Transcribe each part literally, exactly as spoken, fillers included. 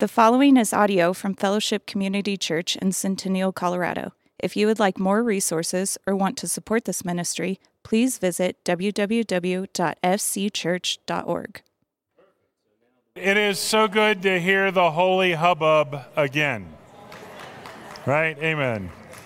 The following is audio from Fellowship Community Church in Centennial, Colorado. If you would like more resources or want to support this ministry, please visit w w w dot f c church dot org. It is so good to hear the holy hubbub again. Right? Amen.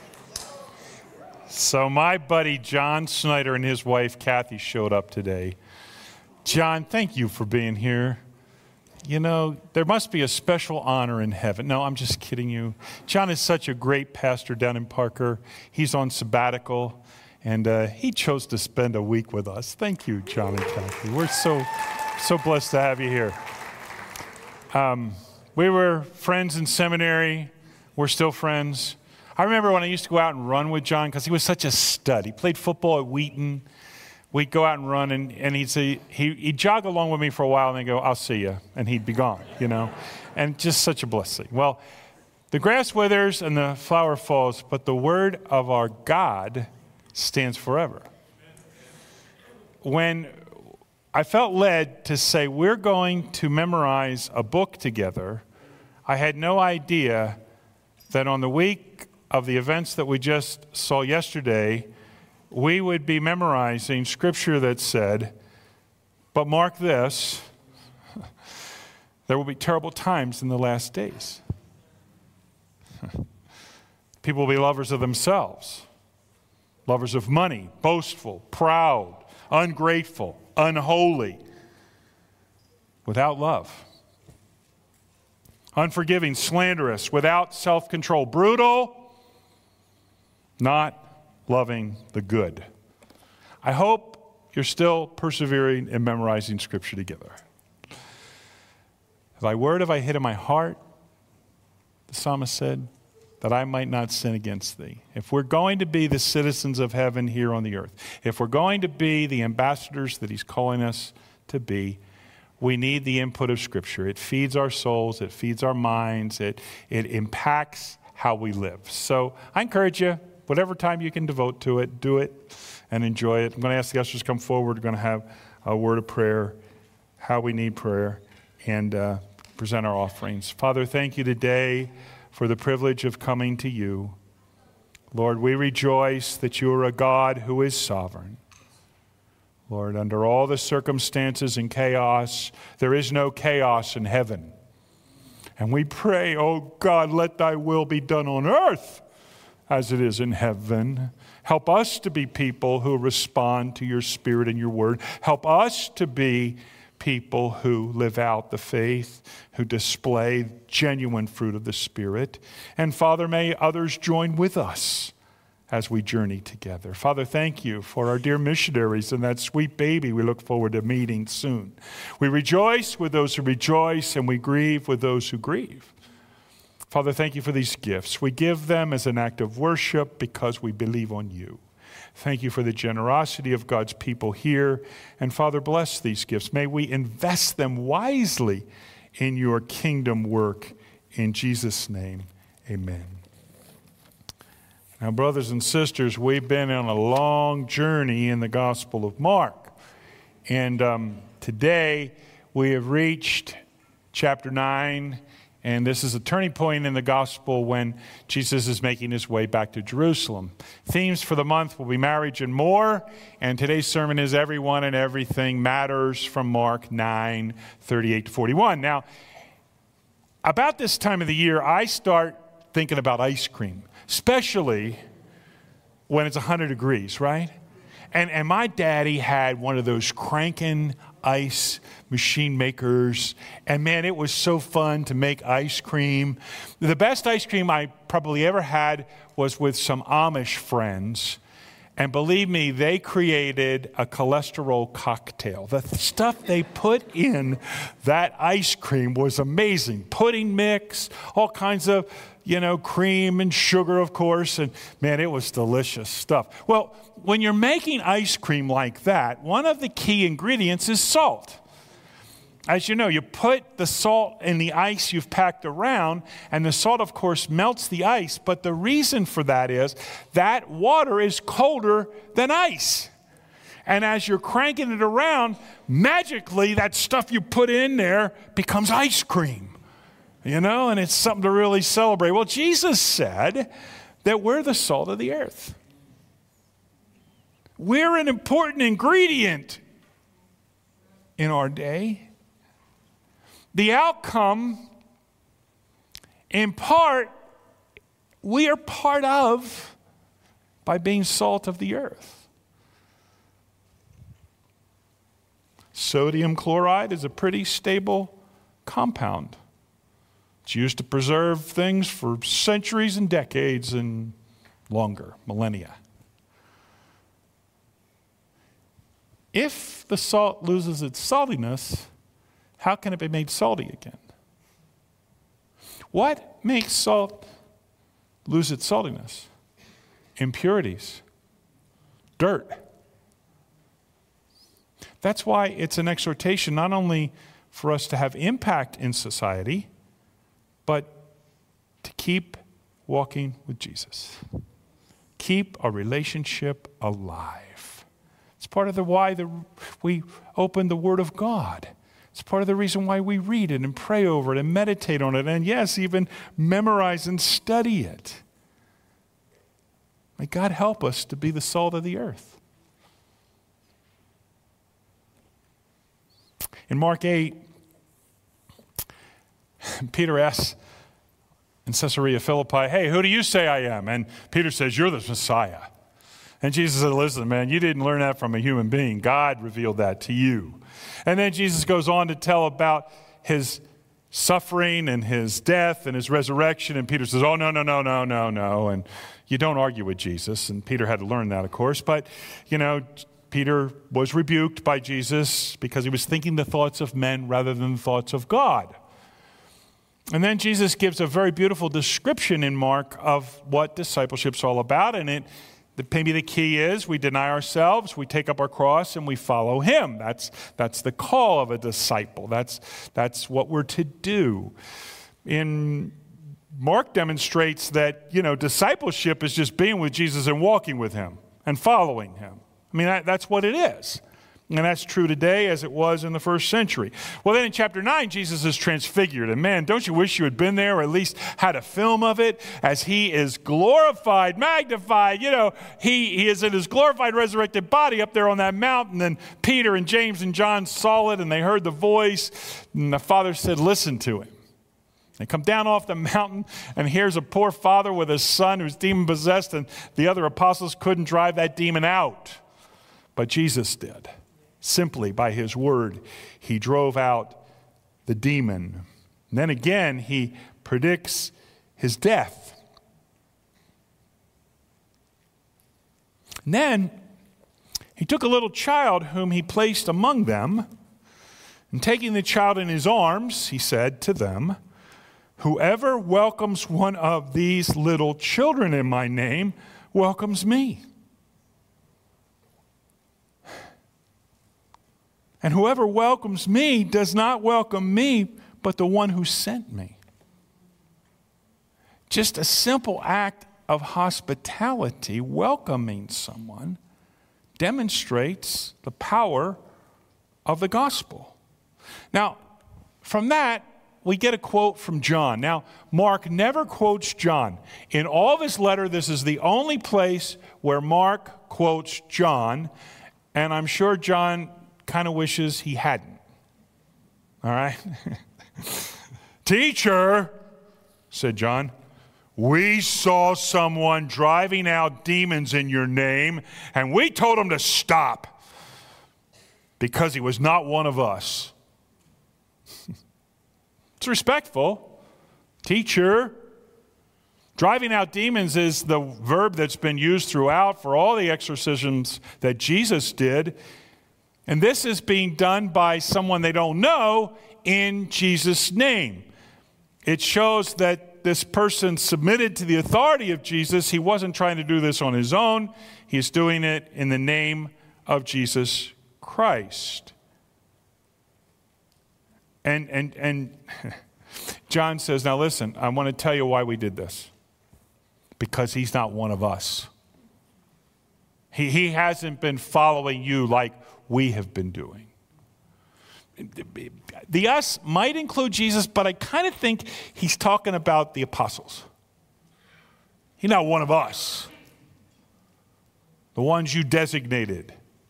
So my buddy John Snyder and his wife Kathy showed up today. John, thank you for being here. You know, there must be a special honor in heaven. No, I'm just kidding you. John is such a great pastor down in Parker. He's on sabbatical, and uh, he chose to spend a week with us. Thank you, John and Kathy. We're so, so blessed to have you here. Um, we were friends in seminary. We're still friends. I remember when I used to go out and run with John because he was such a stud. He played football at Wheaton. We'd go out and run, and, and he'd say, he, he'd jog along with me for a while, and then go, I'll see you, and he'd be gone, you know, and just such a blessing. Well, the grass withers and the flower falls, but the word of our God stands forever. When I felt led to say, we're going to memorize a book together, I had no idea that on the week of the events that we just saw yesterday, we would be memorizing scripture that said, but mark this, there will be terrible times in the last days. People will be lovers of themselves, lovers of money, boastful, proud, ungrateful, unholy, without love, unforgiving, slanderous, without self-control, brutal, not loving the good. I hope you're still persevering in memorizing scripture together. Thy word have I hid in my heart, the psalmist said, that I might not sin against thee. If we're going to be the citizens of heaven here on the earth, if we're going to be the ambassadors that he's calling us to be, we need the input of scripture. It feeds our souls, it feeds our minds, it, it impacts how we live. So I encourage you, whatever time you can devote to it, do it and enjoy it. I'm going to ask the ushers to come forward. We're going to have a word of prayer, how we need prayer, and uh, present our offerings. Father, thank you today for the privilege of coming to you. Lord, we rejoice that you are a God who is sovereign. Lord, under all the circumstances and chaos, there is no chaos in heaven. And we pray, oh God, let thy will be done on earth as it is in heaven. Help us to be people who respond to your Spirit and your word. Help us to be people who live out the faith, who display genuine fruit of the Spirit. And Father, may others join with us as we journey together. Father, thank you for our dear missionaries and that sweet baby we look forward to meeting soon. We rejoice with those who rejoice, and we grieve with those who grieve. Father, thank you for these gifts. We give them as an act of worship because we believe on you. Thank you for the generosity of God's people here. And Father, bless these gifts. May we invest them wisely in your kingdom work. In Jesus' name, amen. Now, brothers and sisters, we've been on a long journey in the Gospel of Mark. And um, today we have reached chapter nine. And this is a turning point in the gospel when Jesus is making his way back to Jerusalem. Themes for the month will be marriage and more. And today's sermon is Everyone and Everything Matters from Mark nine, thirty-eight to forty-one. Now, about this time of the year, I start thinking about ice cream, especially when it's one hundred degrees, right? And, and my daddy had one of those cranking ice machine makers, and man, it was so fun to make ice cream. The best ice cream I probably ever had was with some Amish friends, and believe me, they created a cholesterol cocktail. The stuff they put in that ice cream was amazing. Pudding mix, all kinds of, you know, cream and sugar, of course, and man, it was delicious stuff. Well, when you're making ice cream like that, one of the key ingredients is salt. As you know, you put the salt in the ice you've packed around, and the salt, of course, melts the ice. But the reason for that is that water is colder than ice. And as you're cranking it around, magically that stuff you put in there becomes ice cream. You know, and it's something to really celebrate. Well, Jesus said that we're the salt of the earth. We're an important ingredient in our day. The outcome, in part, we are part of by being salt of the earth. Sodium chloride is a pretty stable compound. It's used to preserve things for centuries and decades and longer, millennia. If the salt loses its saltiness, how can it be made salty again? What makes salt lose its saltiness? Impurities, dirt. That's why it's an exhortation not only for us to have impact in society, but to keep walking with Jesus. Keep a relationship alive. It's part of the why the, we open the Word of God. It's part of the reason why we read it and pray over it and meditate on it and, yes, even memorize and study it. May God help us to be the salt of the earth. In Mark eight, Peter asks in Caesarea Philippi, hey, who do you say I am? And Peter says, you're the Messiah. And Jesus said, listen, man, you didn't learn that from a human being. God revealed that to you. And then Jesus goes on to tell about his suffering and his death and his resurrection. And Peter says, oh, no, no, no, no, no, no. And you don't argue with Jesus. And Peter had to learn that, of course. But, you know, Peter was rebuked by Jesus because he was thinking the thoughts of men rather than the thoughts of God. And then Jesus gives a very beautiful description in Mark of what discipleship's all about. And it maybe the key is we deny ourselves, we take up our cross, and we follow him. That's, that's the call of a disciple. That's, that's what we're to do. In Mark demonstrates that, you know, discipleship is just being with Jesus and walking with him and following him. I mean, that, that's what it is. And that's true today as it was in the first century. Well, then in chapter nine, Jesus is transfigured. And man, don't you wish you had been there or at least had a film of it as he is glorified, magnified. You know, he, he is in his glorified, resurrected body up there on that mountain. And Peter and James and John saw it and they heard the voice. And the Father said, listen to him. They come down off the mountain, and here's a poor father with a son who's demon-possessed, and the other apostles couldn't drive that demon out. But Jesus did. Simply by his word, he drove out the demon. And then again, he predicts his death. And then he took a little child whom he placed among them, and taking the child in his arms, he said to them, whoever welcomes one of these little children in my name welcomes me. And whoever welcomes me does not welcome me, but the one who sent me. Just a simple act of hospitality, welcoming someone, demonstrates the power of the gospel. Now, from that, we get a quote from John. Now, Mark never quotes John. In all of his letter, this is the only place where Mark quotes John, and I'm sure John kind of wishes he hadn't. All right? Teacher, said John, we saw someone driving out demons in your name, and we told him to stop because he was not one of us. It's respectful. Teacher. Driving out demons is the verb that's been used throughout for all the exorcisms that Jesus did. And this is being done by someone they don't know in Jesus' name. It shows that this person submitted to the authority of Jesus. He wasn't trying to do this on his own. He's doing it in the name of Jesus Christ. And, and, and John says, now listen, I want to tell you why we did this. Because he's not one of us. He, he hasn't been following you like we have been doing. the us might include Jesus, but I kind of think he's talking about the apostles. He's not one of us, the ones you designated.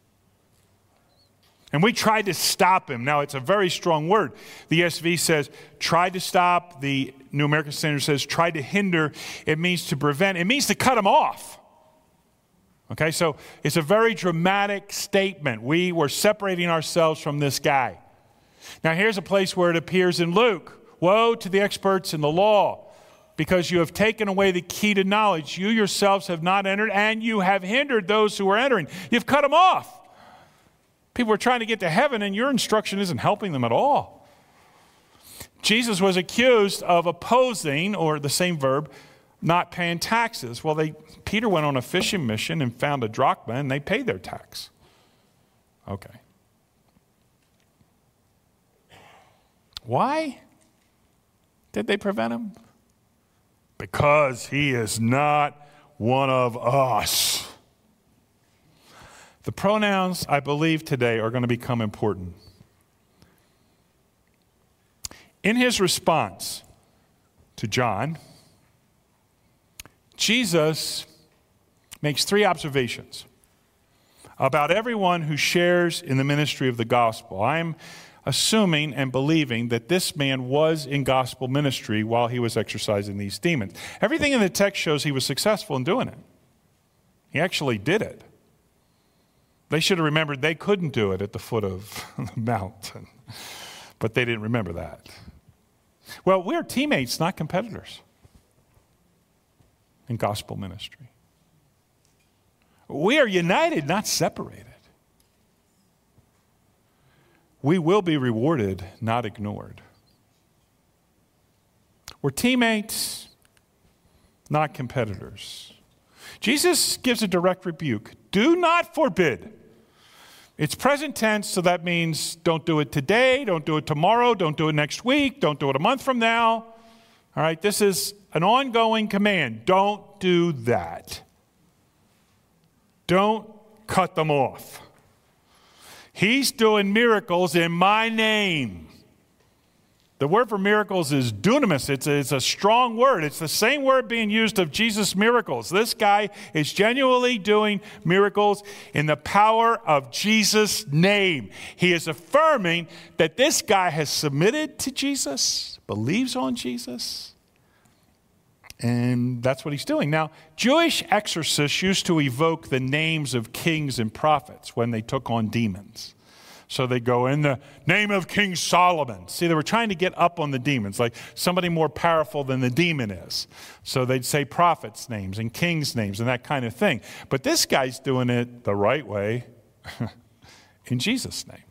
And we tried to stop him. Now, it's a very strong word. The E S V says, tried to stop. The New American Standard says, tried to hinder. It means to prevent. It means to cut him off. Okay, so it's a very dramatic statement. We were separating ourselves from this guy. Now, here's a place where it appears in Luke. Woe to the experts in the law, because you have taken away the key to knowledge. You yourselves have not entered, and you have hindered those who are entering. You've cut them off. People are trying to get to heaven, and your instruction isn't helping them at all. Jesus was accused of opposing, or the same verb, not paying taxes. Well, they Peter went on a fishing mission and found a drachma, and they paid their tax. Okay. Why did they prevent him? Because he is not one of us. The pronouns, I believe, today are going to become important. In his response to John, Jesus makes three observations about everyone who shares in the ministry of the gospel. I'm assuming and believing that this man was in gospel ministry while he was exorcising these demons. Everything in the text shows he was successful in doing it. He actually did it. They should have remembered they couldn't do it at the foot of the mountain, but they didn't remember that. Well, we're teammates, not competitors in gospel ministry. We are united, not separated. We will be rewarded, not ignored. We're teammates, not competitors. Jesus gives a direct rebuke. Do not forbid. It's present tense, so that means don't do it today, don't do it tomorrow, don't do it next week, don't do it a month from now. All right, this is an ongoing command. Don't do that. Don't cut them off. He's doing miracles in my name. The word for miracles is dunamis. It's a, it's a strong word. It's the same word being used of Jesus' miracles. This guy is genuinely doing miracles in the power of Jesus' name. He is affirming that this guy has submitted to Jesus, believes on Jesus, and that's what he's doing. Now, Jewish exorcists used to evoke the names of kings and prophets when they took on demons. So they go, in the name of King Solomon. See, they were trying to get up on the demons, like somebody more powerful than the demon is. So they'd say prophets' names and kings' names and that kind of thing. But this guy's doing it the right way in Jesus' name.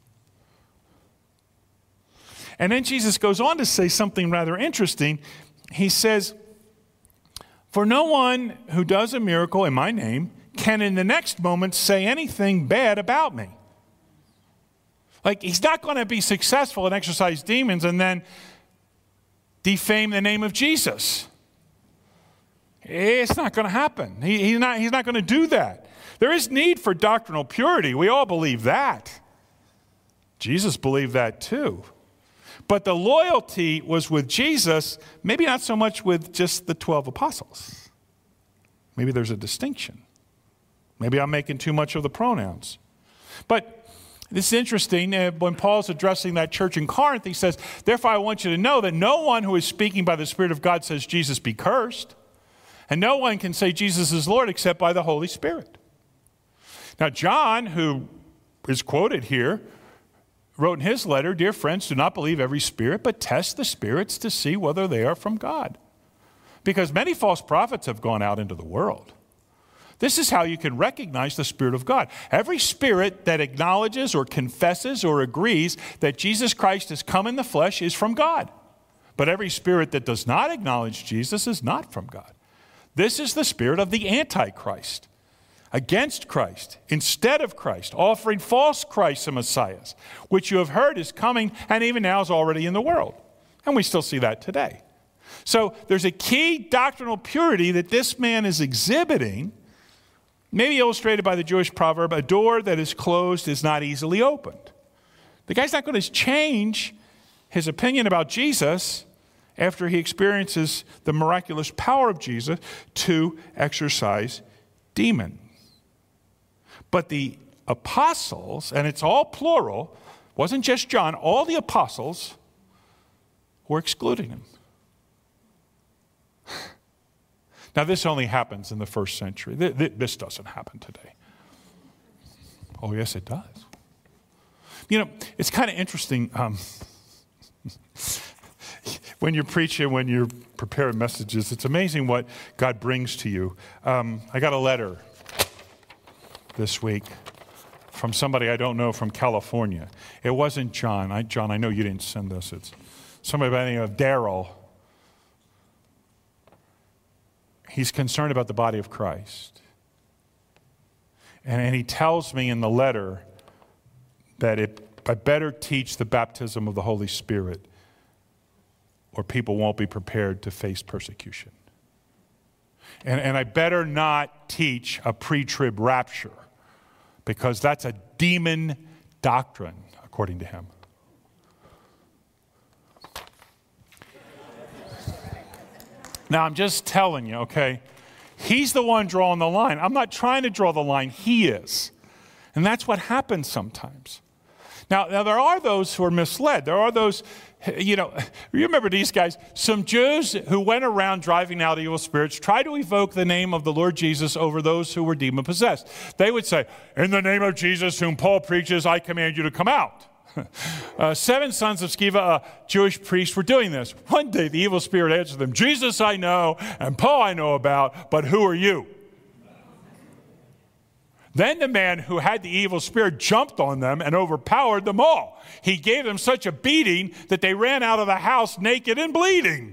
And then Jesus goes on to say something rather interesting. He says, for no one who does a miracle in my name can in the next moment say anything bad about me. Like, he's not going to be successful and exorcise demons and then defame the name of Jesus. It's not going to happen. He, he's not, he's not going to do that. There is need for doctrinal purity. We all believe that. Jesus believed that too. But the loyalty was with Jesus, maybe not so much with just the twelve apostles. Maybe there's a distinction. Maybe I'm making too much of the pronouns. But this is interesting. Uh, when Paul's addressing that church in Corinth, he says, therefore I want you to know that no one who is speaking by the Spirit of God says Jesus be cursed. And no one can say Jesus is Lord except by the Holy Spirit. Now John, who is quoted here, wrote in his letter, dear friends, do not believe every spirit, but test the spirits to see whether they are from God. Because many false prophets have gone out into the world. This is how you can recognize the Spirit of God. Every spirit that acknowledges or confesses or agrees that Jesus Christ has come in the flesh is from God. But every spirit that does not acknowledge Jesus is not from God. This is the spirit of the Antichrist, against Christ, instead of Christ, offering false Christs and Messiahs, which you have heard is coming and even now is already in the world. And we still see that today. So there's a key doctrinal purity that this man is exhibiting, maybe illustrated by the Jewish proverb, a door that is closed is not easily opened. The guy's not going to change his opinion about Jesus after he experiences the miraculous power of Jesus to exorcise demons. But the apostles, and it's all plural, wasn't just John, all the apostles were excluding him. Now, this only happens in the first century. This doesn't happen today. Oh, yes, it does. You know, it's kind of interesting um, when you're preaching, when you're preparing messages, it's amazing what God brings to you. Um, I got a letter this week from somebody I don't know from California. It wasn't John. I, John, I know you didn't send this. It's somebody by the name of Daryl. He's concerned about the body of Christ. And, and he tells me in the letter that it, I better teach the baptism of the Holy Spirit or people won't be prepared to face persecution. And, and I better not teach a pre-trib rapture because that's a demon doctrine, according to him. Now, I'm just telling you, okay, he's the one drawing the line. I'm not trying to draw the line. He is. And that's what happens sometimes. Now, now there are those who are misled. There are those, you know, you remember these guys, some Jews who went around driving out evil spirits, tried to evoke the name of the Lord Jesus over those who were demon-possessed. They would say, in the name of Jesus whom Paul preaches, I command you to come out. Uh, seven sons of Sceva, a Jewish priest, were doing this. One day the evil spirit answered them, Jesus I know and Paul I know about, but who are you? Then the man who had the evil spirit jumped on them and overpowered them all. He gave them such a beating that they ran out of the house naked and bleeding.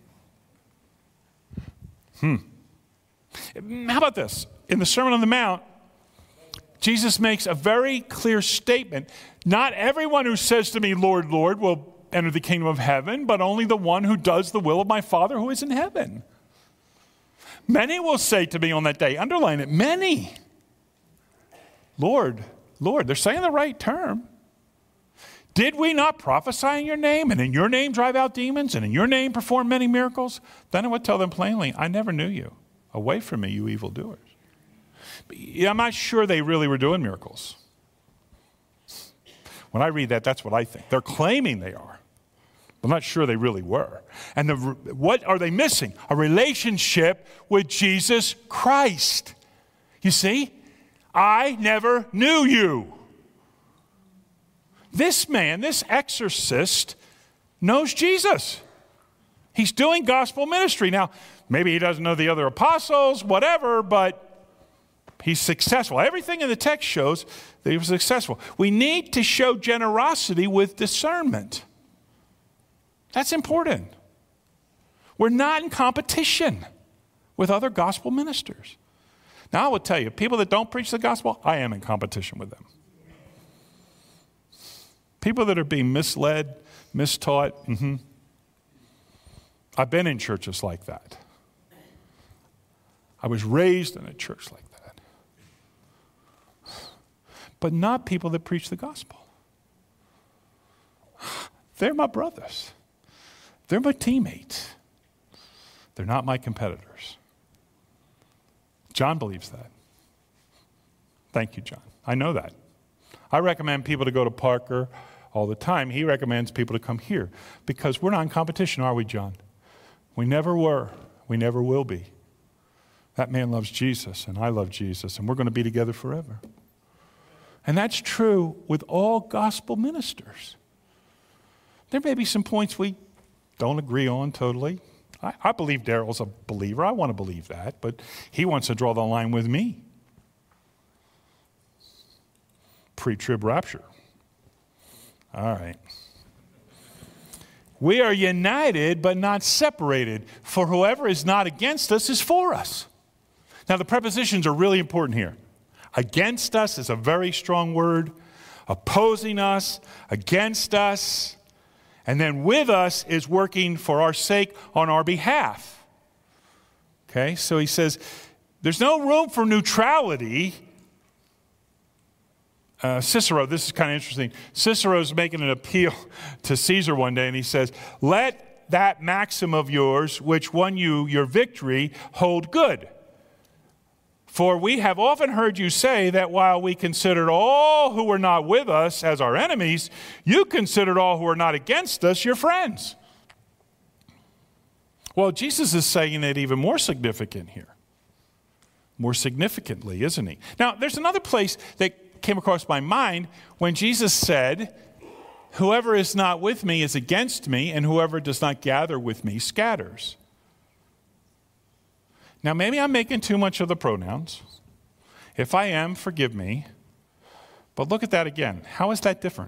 Hmm. How about this? In the Sermon on the Mount, Jesus makes a very clear statement. Not everyone who says to me, Lord, Lord, will enter the kingdom of heaven, but only the one who does the will of my Father who is in heaven. Many will say to me on that day, underline it, many. Lord, Lord, they're saying the right term. Did we not prophesy in your name, and in your name drive out demons, and in your name perform many miracles? Then I would tell them plainly, I never knew you. Away from me, you evildoers. I'm not sure they really were doing miracles. When I read that, that's what I think. They're claiming they are. I'm not sure they really were. And the, what are they missing? A relationship with Jesus Christ. You see? I never knew you. This man, this exorcist, knows Jesus. He's doing gospel ministry. Now, maybe he doesn't know the other apostles, whatever, but he's successful. Everything in the text shows that he was successful. We need to show generosity with discernment. That's important. We're not in competition with other gospel ministers. Now, I will tell you, people that don't preach the gospel, I am in competition with them. People that are being misled, mistaught, mm-hmm. I've been in churches like that. I was raised in a church like that. But not people that preach the gospel. They're my brothers. They're my teammates. They're not my competitors. John believes that. Thank you, John. I know that. I recommend people to go to Parker all the time. He recommends people to come here because we're not in competition, are we, John? We never were. We never will be. That man loves Jesus, and I love Jesus, and we're going to be together forever. And that's true with all gospel ministers. There may be some points we don't agree on totally. I, I believe Daryl's a believer. I want to believe that, but he wants to draw the line with me. Pre-trib rapture. All right. We are united but not separated, for whoever is not against us is for us. Now the prepositions are really important here. Against us is a very strong word. Opposing us, against us, and then with us is working for our sake on our behalf. Okay, so he says there's no room for neutrality uh, Cicero, this is kind of interesting. Cicero's making an appeal to Caesar one day, and he says, let that maxim of yours, which won you your victory, hold good. For we have often heard you say that while we considered all who were not with us as our enemies, you considered all who were not against us your friends. Well, Jesus is saying it even more significant here. More significantly, isn't he? Now, there's another place that came across my mind when Jesus said, whoever is not with me is against me, and whoever does not gather with me scatters. Now, maybe I'm making too much of the pronouns. If I am, forgive me. But look at that again. How is that different?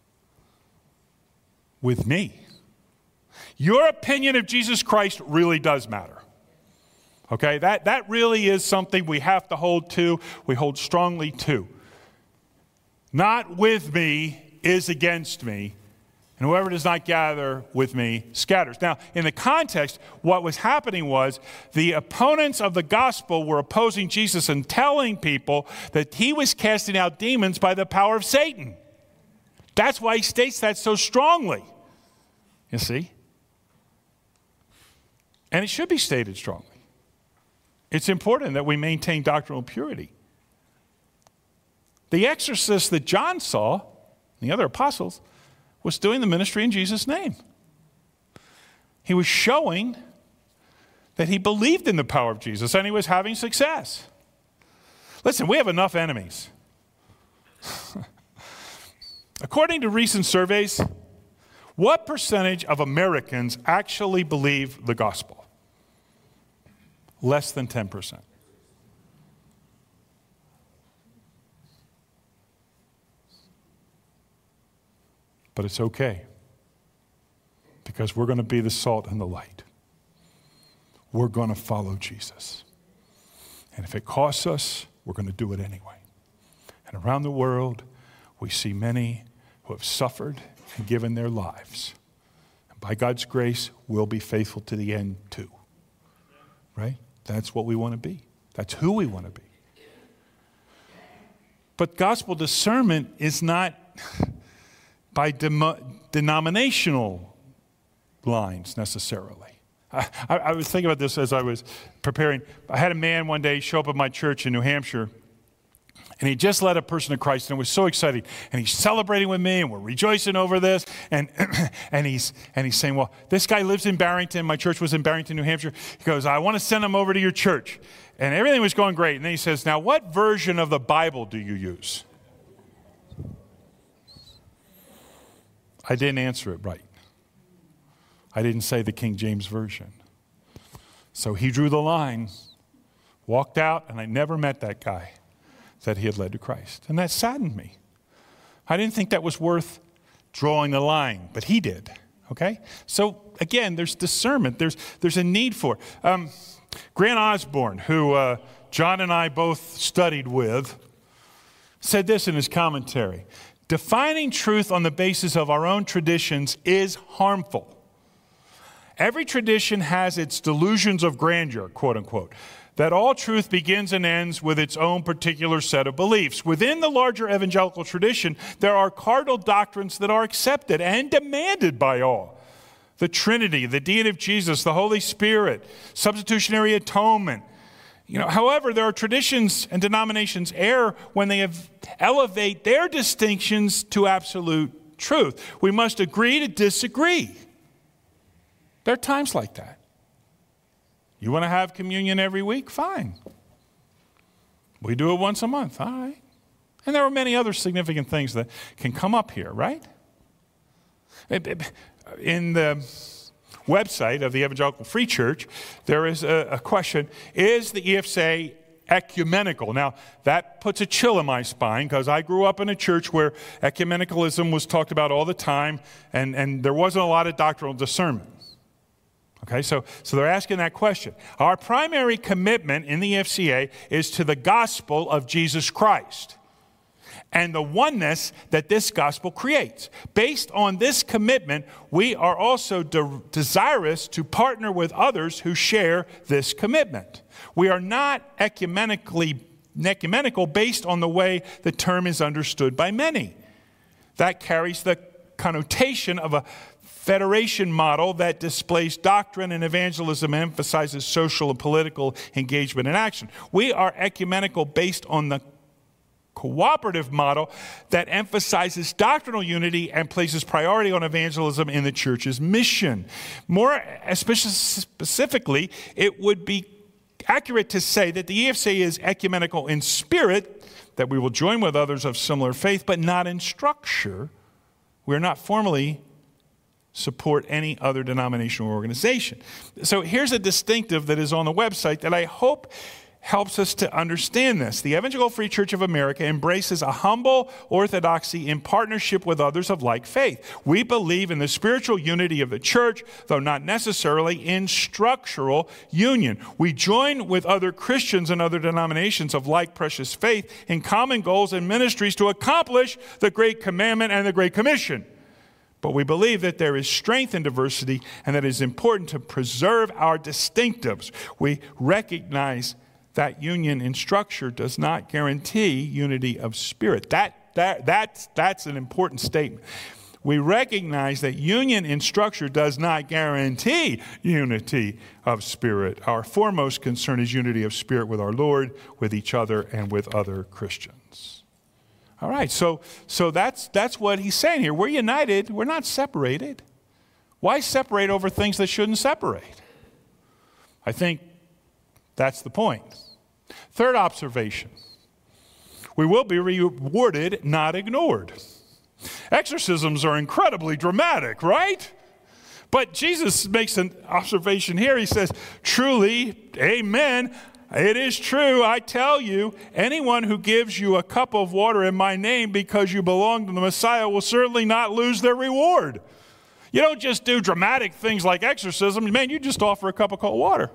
With me. Your opinion of Jesus Christ really does matter. Okay? That, that really is something we have to hold to, we hold strongly to. Not with me is against me, and whoever does not gather with me scatters. Now, in the context, what was happening was the opponents of the gospel were opposing Jesus and telling people that he was casting out demons by the power of Satan. That's why he states that so strongly. You see? And it should be stated strongly. It's important that we maintain doctrinal purity. The exorcist that John saw, the other apostles, was doing the ministry in Jesus' name. He was showing that he believed in the power of Jesus and he was having success. Listen, we have enough enemies. According to recent surveys, what percentage of Americans actually believe the gospel? Less than ten percent. But it's okay, because we're going to be the salt and the light. We're going to follow Jesus. And if it costs us, we're going to do it anyway. And around the world, we see many who have suffered and given their lives. And by God's grace, we'll be faithful to the end too. Right? That's what we want to be. That's who we want to be. But gospel discernment is not by dem- denominational lines necessarily. I, I, I was thinking about this as I was preparing. I had a man one day show up at my church in New Hampshire, and he just led a person to Christ, and it was so exciting. And he's celebrating with me, and we're rejoicing over this. And and he's and he's saying, well, this guy lives in Barrington. My church was in Barrington, New Hampshire. He goes, I want to send him over to your church. And everything was going great. And then he says, now, what version of the Bible do you use? I didn't answer it right. I didn't say the King James Version. So he drew the line, walked out, and I never met that guy that he had led to Christ. And that saddened me. I didn't think that was worth drawing the line, but he did. Okay? So again, there's discernment. There's, there's a need for it. Um, Grant Osborne, who uh, John and I both studied with, said this in his commentary. Defining truth on the basis of our own traditions is harmful. Every tradition has its delusions of grandeur, quote unquote, that all truth begins and ends with its own particular set of beliefs. Within the larger evangelical tradition, there are cardinal doctrines that are accepted and demanded by all. The Trinity, the deity of Jesus, the Holy Spirit, substitutionary atonement. You know, however, there are traditions and denominations err when they have elevate their distinctions to absolute truth. We must agree to disagree. There are times like that. You want to have communion every week? Fine. We do it once a month. All right. And there are many other significant things that can come up here, right? In the website of the Evangelical Free Church, there is a, a question, is the E F C A ecumenical? Now, that puts a chill in my spine because I grew up in a church where ecumenicalism was talked about all the time, and, and there wasn't a lot of doctrinal discernment. Okay, so, so they're asking that question. Our primary commitment in the E F C A is to the gospel of Jesus Christ and the oneness that this gospel creates. Based on this commitment, we are also de- desirous to partner with others who share this commitment. We are not ecumenically ecumenical based on the way the term is understood by many. That carries the connotation of a federation model that displays doctrine and evangelism and emphasizes social and political engagement and action. We are ecumenical based on the cooperative model that emphasizes doctrinal unity and places priority on evangelism in the church's mission. More specifically, it would be accurate to say that the E F C is ecumenical in spirit, that we will join with others of similar faith, but not in structure. We are not formally support any other denominational organization. So here's a distinctive that is on the website that I hope helps us to understand this. The Evangelical Free Church of America embraces a humble orthodoxy in partnership with others of like faith. We believe in the spiritual unity of the church, though not necessarily in structural union. We join with other Christians and other denominations of like precious faith in common goals and ministries to accomplish the Great Commandment and the Great Commission. But we believe that there is strength in diversity and that it is important to preserve our distinctives. We recognize that union in structure does not guarantee unity of spirit. That, that, that's, that's an important statement. We recognize that union in structure does not guarantee unity of spirit. Our foremost concern is unity of spirit with our Lord, with each other, and with other Christians. All right, so, so that's, that's what he's saying here. We're united. We're not separated. Why separate over things that shouldn't separate? I think that's the point. Third observation, we will be rewarded, not ignored. Exorcisms are incredibly dramatic, right? But Jesus makes an observation here. He says, truly, amen, it is true, I tell you, anyone who gives you a cup of water in my name because you belong to the Messiah will certainly not lose their reward. You don't just do dramatic things like exorcism. Man, you just offer a cup of cold water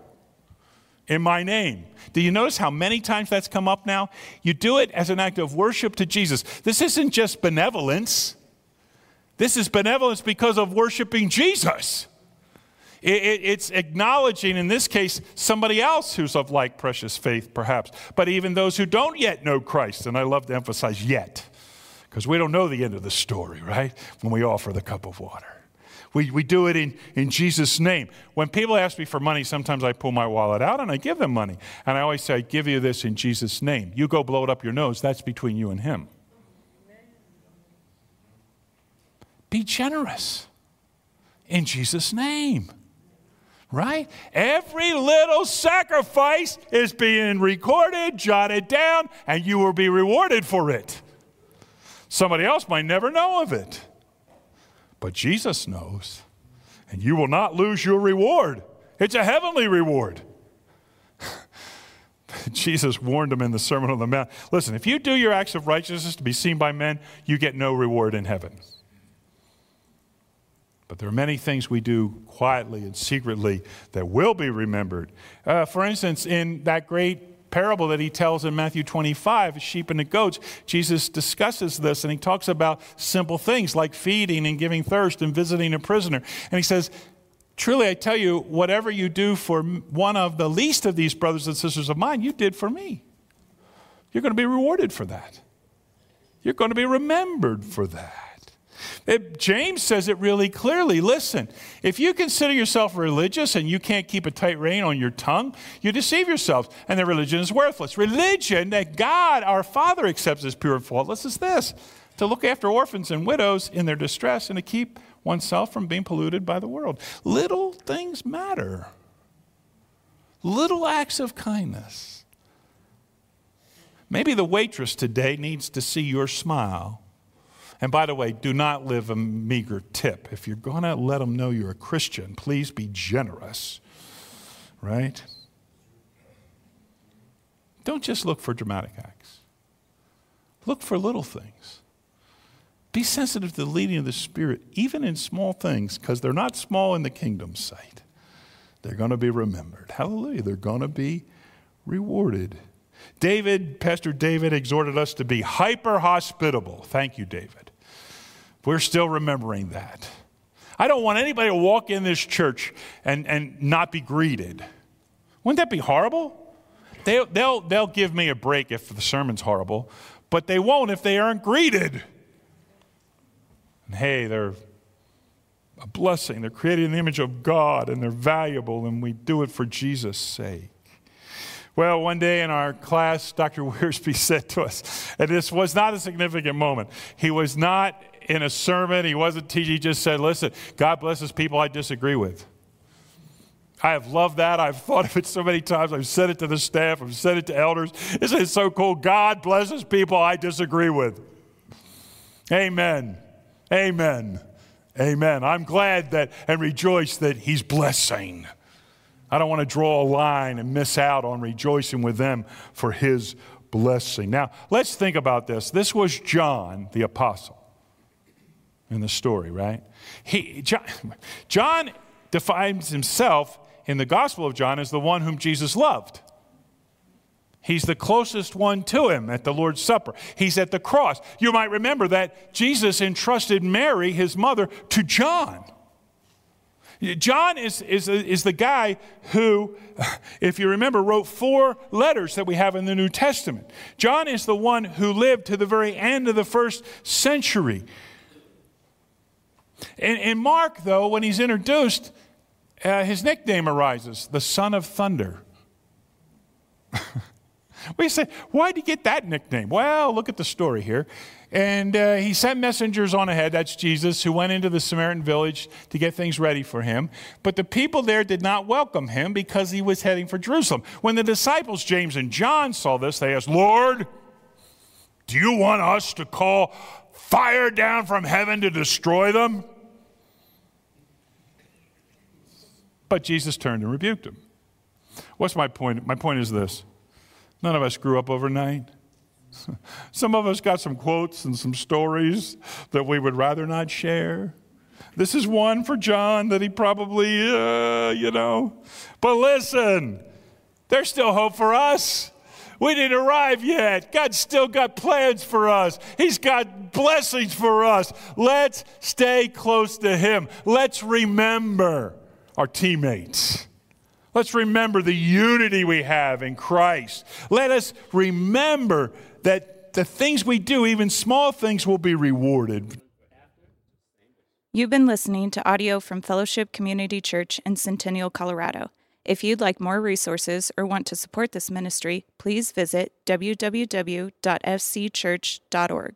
in my name. Do you notice how many times that's come up now? You do it as an act of worship to Jesus. This isn't just benevolence. This is benevolence because of worshiping Jesus. It, it, it's acknowledging, in this case, somebody else who's of like precious faith, perhaps. But even those who don't yet know Christ, and I love to emphasize yet, because we don't know the end of the story, right? When we offer the cup of water. We we do it in, in Jesus' name. When people ask me for money, sometimes I pull my wallet out and I give them money. And I always say, I give you this in Jesus' name. You go blow it up your nose. That's between you and him. Be generous in Jesus' name. Right? Every little sacrifice is being recorded, jotted down, and you will be rewarded for it. Somebody else might never know of it. But Jesus knows, and you will not lose your reward. It's a heavenly reward. Jesus warned them in the Sermon on the Mount. Listen, if you do your acts of righteousness to be seen by men, you get no reward in heaven. But there are many things we do quietly and secretly that will be remembered. Uh, for instance, in that great parable that he tells in Matthew twenty-five, sheep and the goats, Jesus discusses this, and he talks about simple things like feeding and giving thirst and visiting a prisoner. And he says, truly, I tell you, whatever you do for one of the least of these brothers and sisters of mine, you did for me. You're going to be rewarded for that. You're going to be remembered for that. It, James says it really clearly. Listen, if you consider yourself religious and you can't keep a tight rein on your tongue, you deceive yourselves, and the religion is worthless. Religion that God, our Father, accepts as pure and faultless is this: to look after orphans and widows in their distress and to keep oneself from being polluted by the world. Little things matter. Little acts of kindness. Maybe the waitress today needs to see your smile. And by the way, do not live a meager tip. If you're going to let them know you're a Christian, please be generous, right? Don't just look for dramatic acts. Look for little things. Be sensitive to the leading of the Spirit, even in small things, because they're not small in the kingdom's sight. They're going to be remembered. Hallelujah. They're going to be rewarded. David, Pastor David exhorted us to be hyper-hospitable. Thank you, David. We're still remembering that. I don't want anybody to walk in this church and, and not be greeted. Wouldn't that be horrible? They'll, they'll, they'll give me a break if the sermon's horrible, but they won't if they aren't greeted. And hey, they're a blessing. They're created in the image of God, and they're valuable, and we do it for Jesus' sake. Well, one day in our class, Doctor Wiersbe said to us, and this was not a significant moment. He was not in a sermon. He wasn't teaching. He just said, listen, God blesses people I disagree with. I have loved that. I've thought of it so many times. I've said it to the staff. I've said it to elders. Isn't it so cool? God blesses people I disagree with. Amen. Amen. Amen. I'm glad that and rejoice that he's blessing. I don't want to draw a line and miss out on rejoicing with them for his blessing. Now, let's think about this. This was John, the apostle, in the story, right? He, John, John defines himself in the Gospel of John as the one whom Jesus loved. He's the closest one to him at the Lord's Supper. He's at the cross. You might remember that Jesus entrusted Mary, his mother, to John. John is, is, is the guy who, if you remember, wrote four letters that we have in the New Testament. John is the one who lived to the very end of the first century. In, in Mark, though, when he's introduced, uh, his nickname arises, the Son of Thunder. We say, why did he get that nickname? Well, look at the story here. And uh, he sent messengers on ahead, that's Jesus, who went into the Samaritan village to get things ready for him. But the people there did not welcome him because he was heading for Jerusalem. When the disciples, James and John, saw this, they asked, Lord, do you want us to call fire down from heaven to destroy them? But Jesus turned and rebuked them. What's my point? My point is this. None of us grew up overnight. Some of us got some quotes and some stories that we would rather not share. This is one for John that he probably, uh, you know. But listen, there's still hope for us. We didn't arrive yet. God's still got plans for us. He's got blessings for us. Let's stay close to him. Let's remember our teammates. Let's remember the unity we have in Christ. Let us remember that the things we do, even small things, will be rewarded. You've been listening to audio from Fellowship Community Church in Centennial, Colorado. If you'd like more resources or want to support this ministry, please visit w w w dot f c church dot org.